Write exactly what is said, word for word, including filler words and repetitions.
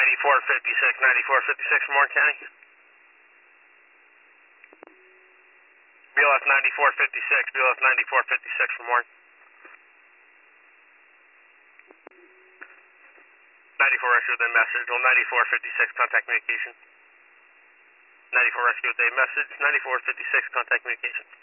ninety-four fifty-six, ninety-four fifty-six from Orange County. B L S ninety-four fifty-six, B L S ninety-four fifty-six from Orange. ninety-four rescue with a message on ninety-four fifty-six, contact communication. ninety-four rescue with a message, ninety-four fifty-six, contact communication.